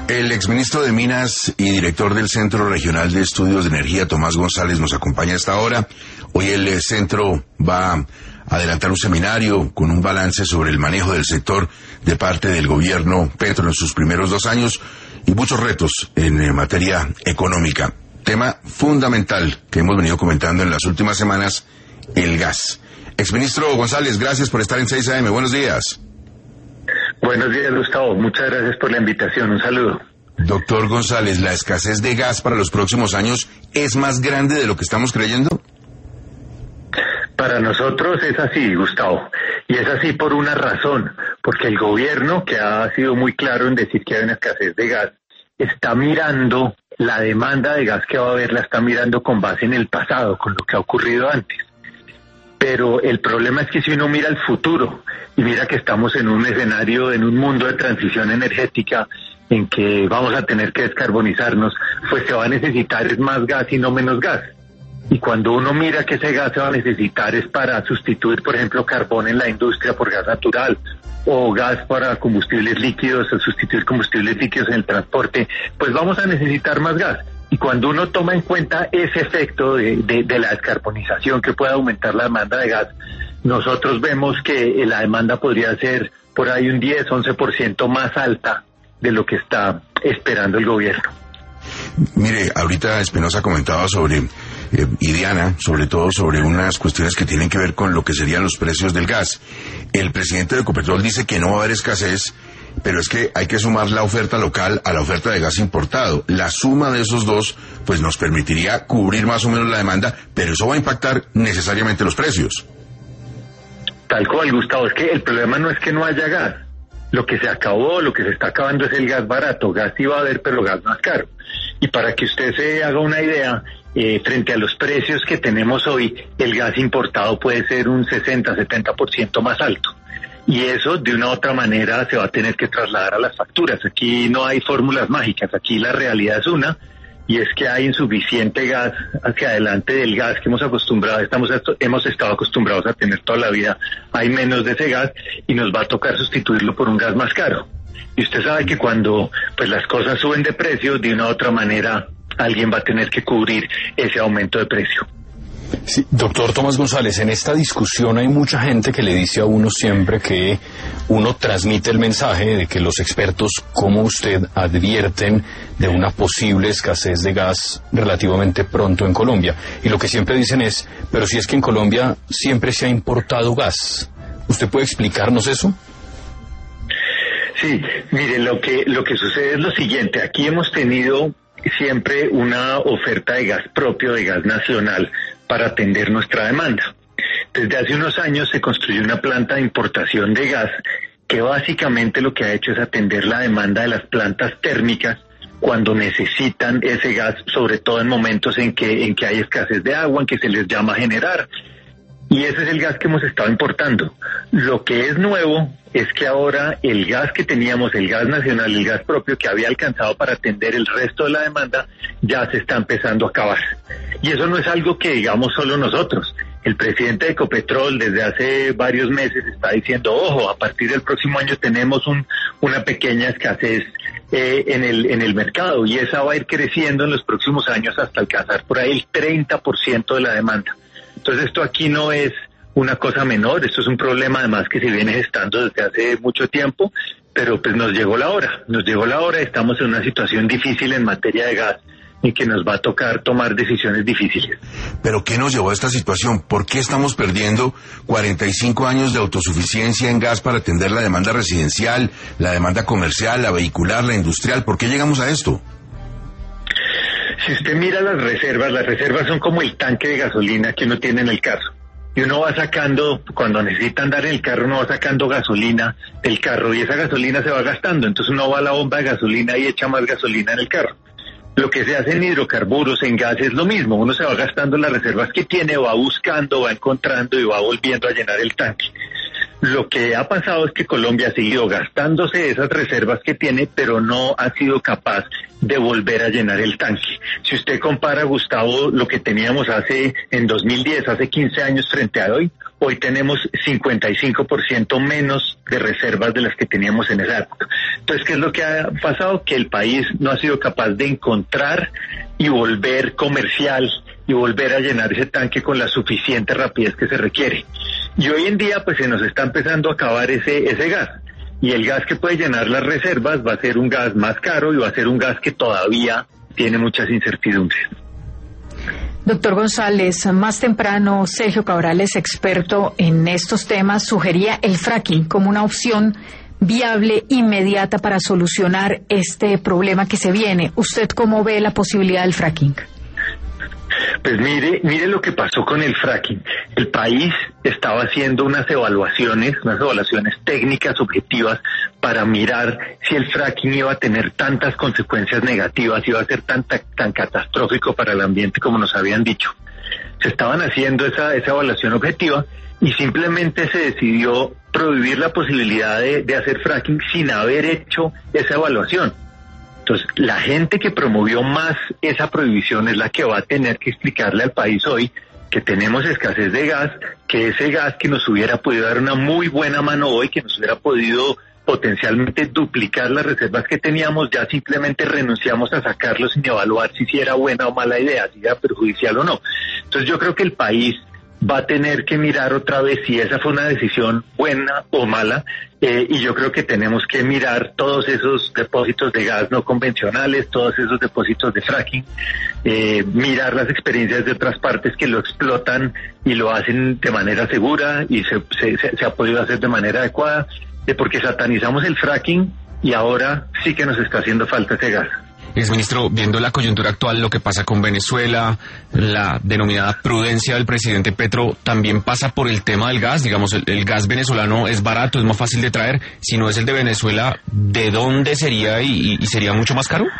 El exministro de Minas y director del Centro Regional de Estudios de Energía, Tomás González, nos acompaña a esta hora. Hoy el centro va a adelantar un seminario con un balance sobre el manejo del sector de parte del gobierno Petro en sus primeros 2 años y muchos retos en materia económica. Tema fundamental que hemos venido comentando en las últimas semanas, el gas. Exministro González, gracias por estar en 6 AM. Buenos días. Buenos días, Gustavo. Muchas gracias por la invitación. Un saludo. Doctor González, ¿la escasez de gas para los próximos años es más grande de lo que estamos creyendo? Para nosotros es así, Gustavo. Y es así por una razón. Porque el gobierno, que ha sido muy claro en decir que hay una escasez de gas, está mirando la demanda de gas que va a haber, la está mirando con base en el pasado, con lo que ha ocurrido antes. Pero el problema es que si uno mira el futuro, y mira que estamos en un escenario, en un mundo de transición energética, en que vamos a tener que descarbonizarnos, pues se va a necesitar más gas y no menos gas. Y cuando uno mira que ese gas se va a necesitar es para sustituir, por ejemplo, carbón en la industria por gas natural, o gas para combustibles líquidos, o sustituir combustibles líquidos en el transporte, pues vamos a necesitar más gas. Y cuando uno toma en cuenta ese efecto de la descarbonización que puede aumentar la demanda de gas, nosotros vemos que la demanda podría ser por ahí un 10-11% más alta de lo que está esperando el gobierno. Mire, ahorita Espinosa comentaba sobre, y Diana, sobre todo sobre unas cuestiones que tienen que ver con lo que serían los precios del gas. El presidente de Ecopetrol dice que no va a haber escasez, pero es que hay que sumar la oferta local a la oferta de gas importado. La suma de esos dos, pues nos permitiría cubrir más o menos la demanda, pero eso va a impactar necesariamente los precios. Tal cual, Gustavo, es que el problema no es que no haya gas. Lo que se acabó, lo que se está acabando es el gas barato. Gas sí va a haber, pero gas más caro. Y para que usted se haga una idea, frente a los precios que tenemos hoy, el gas importado puede ser un 60-70% más alto. Y eso, de una u otra manera, se va a tener que trasladar a las facturas. Aquí no hay fórmulas mágicas, aquí la realidad es una, y es que hay insuficiente gas hacia adelante del gas que hemos estado acostumbrados a tener toda la vida. Hay menos de ese gas y nos va a tocar sustituirlo por un gas más caro. Y usted sabe que cuando pues las cosas suben de precio, de una u otra manera, alguien va a tener que cubrir ese aumento de precio. Sí, doctor Tomás González, en esta discusión hay mucha gente que le dice a uno siempre que uno transmite el mensaje de que los expertos como usted advierten de una posible escasez de gas relativamente pronto en Colombia. Y lo que siempre dicen es, pero si es que en Colombia siempre se ha importado gas. ¿Usted puede explicarnos eso? Sí, mire, lo que sucede es lo siguiente. Aquí hemos tenido siempre una oferta de gas propio, de gas nacional, para atender nuestra demanda. Desde hace unos años se construyó una planta de importación de gas que básicamente lo que ha hecho es atender la demanda de las plantas térmicas cuando necesitan ese gas, sobre todo en momentos en que hay escasez de agua, en que se les llama a generar. Y ese es el gas que hemos estado importando. Lo que es nuevo es que ahora el gas que teníamos, el gas nacional, el gas propio que había alcanzado para atender el resto de la demanda, ya se está empezando a acabar. Y eso no es algo que digamos solo nosotros. El presidente de Ecopetrol desde hace varios meses está diciendo, ojo, a partir del próximo año tenemos una pequeña escasez en el mercado, y esa va a ir creciendo en los próximos años hasta alcanzar por ahí el 30% de la demanda. Entonces esto aquí no es una cosa menor, esto es un problema además que se viene gestando desde hace mucho tiempo, pero pues nos llegó la hora, estamos en una situación difícil en materia de gas y que nos va a tocar tomar decisiones difíciles. ¿Pero qué nos llevó a esta situación? ¿Por qué estamos perdiendo 45 años de autosuficiencia en gas para atender la demanda residencial, la demanda comercial, la vehicular, la industrial? ¿Por qué llegamos a esto? Si usted mira las reservas son como el tanque de gasolina que uno tiene en el carro. Y uno va sacando, cuando necesita andar en el carro, uno va sacando gasolina del carro y esa gasolina se va gastando. Entonces uno va a la bomba de gasolina y echa más gasolina en el carro. Lo que se hace en hidrocarburos, en gas, es lo mismo. Uno se va gastando las reservas que tiene, va buscando, va encontrando y va volviendo a llenar el tanque. Lo que ha pasado es que Colombia ha seguido gastándose esas reservas que tiene, pero no ha sido capaz de volver a llenar el tanque. Si usted compara, Gustavo, lo que teníamos en 2010, hace 15 años frente a hoy hoy tenemos 55% menos de reservas de las que teníamos en esa época. Entonces, ¿qué es lo que ha pasado? Que el país no ha sido capaz de encontrar y volver comercial y volver a llenar ese tanque con la suficiente rapidez que se requiere. Y hoy en día pues se nos está empezando a acabar ese gas. Y el gas que puede llenar las reservas va a ser un gas más caro y va a ser un gas que todavía tiene muchas incertidumbres. Doctor González, más temprano Sergio Cabrales, experto en estos temas, sugería el fracking como una opción viable, inmediata para solucionar este problema que se viene. ¿Usted cómo ve la posibilidad del fracking? Pues mire lo que pasó con el fracking. El país estaba haciendo unas evaluaciones técnicas objetivas para mirar si el fracking iba a tener tantas consecuencias negativas, iba a ser tan catastrófico para el ambiente como nos habían dicho. Se estaban haciendo esa evaluación objetiva y simplemente se decidió prohibir la posibilidad de hacer fracking sin haber hecho esa evaluación. Entonces, la gente que promovió más esa prohibición es la que va a tener que explicarle al país hoy que tenemos escasez de gas, que ese gas que nos hubiera podido dar una muy buena mano hoy, que nos hubiera podido potencialmente duplicar las reservas que teníamos, ya simplemente renunciamos a sacarlo sin evaluar si era buena o mala idea, si era perjudicial o no. Entonces yo creo que el país va a tener que mirar otra vez si esa fue una decisión buena o mala, y yo creo que tenemos que mirar todos esos depósitos de gas no convencionales, todos esos depósitos de fracking, mirar las experiencias de otras partes que lo explotan y lo hacen de manera segura y se ha podido hacer de manera adecuada, porque satanizamos el fracking y ahora sí que nos está haciendo falta ese gas. Exministro, viendo la coyuntura actual, lo que pasa con Venezuela, la denominada prudencia del presidente Petro, también pasa por el tema del gas. Digamos, el gas venezolano es barato, es más fácil de traer. Si no es el de Venezuela, ¿de dónde sería y sería mucho más caro?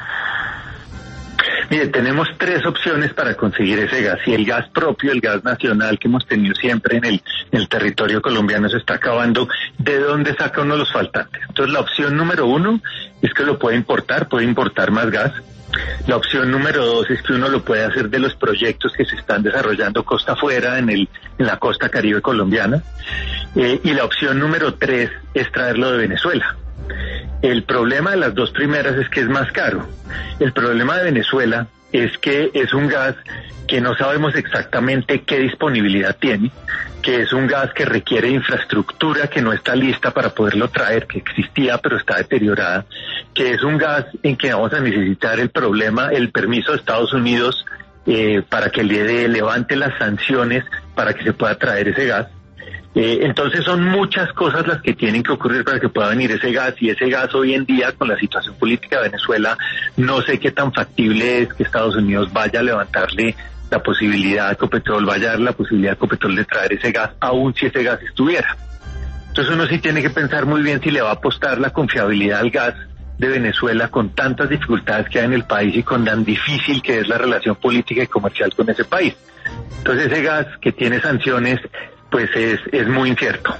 Mire, tenemos tres opciones para conseguir ese gas. Si el gas propio, el gas nacional que hemos tenido siempre en el territorio colombiano se está acabando, ¿de dónde saca uno los faltantes? Entonces la opción número uno es que lo puede importar más gas. La opción número dos es que uno lo puede hacer de los proyectos que se están desarrollando costa afuera en la costa caribe colombiana. Y la opción número tres es traerlo de Venezuela. El problema de las dos primeras es que es más caro. El problema de Venezuela es que es un gas que no sabemos exactamente qué disponibilidad tiene, que es un gas que requiere infraestructura que no está lista para poderlo traer, que existía pero está deteriorada, que es un gas en que vamos a necesitar el permiso de Estados Unidos para que levante las sanciones para que se pueda traer ese gas. Entonces son muchas cosas las que tienen que ocurrir para que pueda venir ese gas, y ese gas hoy en día con la situación política de Venezuela no sé qué tan factible es que Estados Unidos vaya a levantarle la posibilidad a Ecopetrol, vaya a dar la posibilidad a Ecopetrol de traer ese gas, aun si ese gas estuviera. Entonces uno sí tiene que pensar muy bien si le va a apostar la confiabilidad al gas de Venezuela con tantas dificultades que hay en el país y con tan difícil que es la relación política y comercial con ese país. Entonces ese gas que tiene sanciones pues es muy incierto.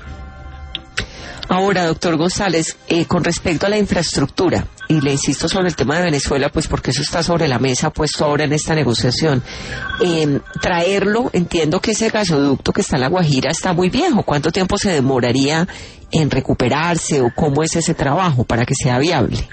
Ahora, doctor González, con respecto a la infraestructura, y le insisto sobre el tema de Venezuela, pues porque eso está sobre la mesa, puesto ahora en esta negociación, traerlo, entiendo que ese gasoducto que está en La Guajira está muy viejo. ¿Cuánto tiempo se demoraría en recuperarse o cómo es ese trabajo para que sea viable?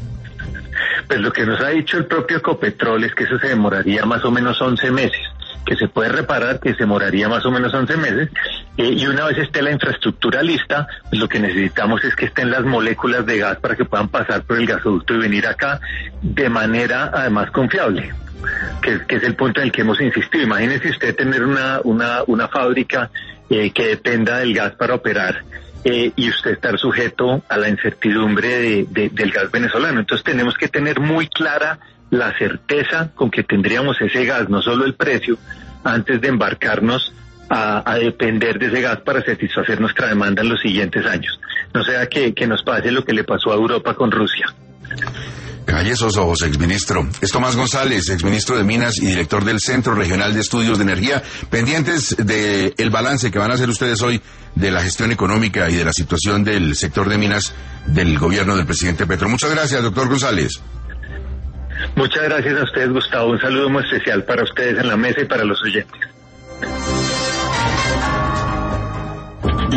Pues lo que nos ha dicho el propio Ecopetrol es que eso se demoraría más o menos 11 meses. Que se puede reparar, que se demoraría más o menos 11 meses, y una vez esté la infraestructura lista, pues lo que necesitamos es que estén las moléculas de gas para que puedan pasar por el gasoducto y venir acá de manera además confiable, que es el punto en el que hemos insistido. Imagínese usted tener una fábrica que dependa del gas para operar, y usted estar sujeto a la incertidumbre del gas venezolano. Entonces tenemos que tener muy clara la certeza con que tendríamos ese gas, no solo el precio, antes de embarcarnos a depender de ese gas para satisfacer nuestra demanda en los siguientes años. No sea que nos pase lo que le pasó a Europa con Rusia. Calle esos ojos, exministro. Es Tomás González, exministro de Minas y director del Centro Regional de Estudios de Energía, pendientes del balance que van a hacer ustedes hoy de la gestión económica y de la situación del sector de minas del gobierno del presidente Petro. Muchas gracias, doctor González. Muchas gracias a ustedes, Gustavo. Un saludo muy especial para ustedes en la mesa y para los oyentes.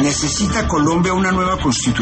¿Necesita Colombia una nueva constitución?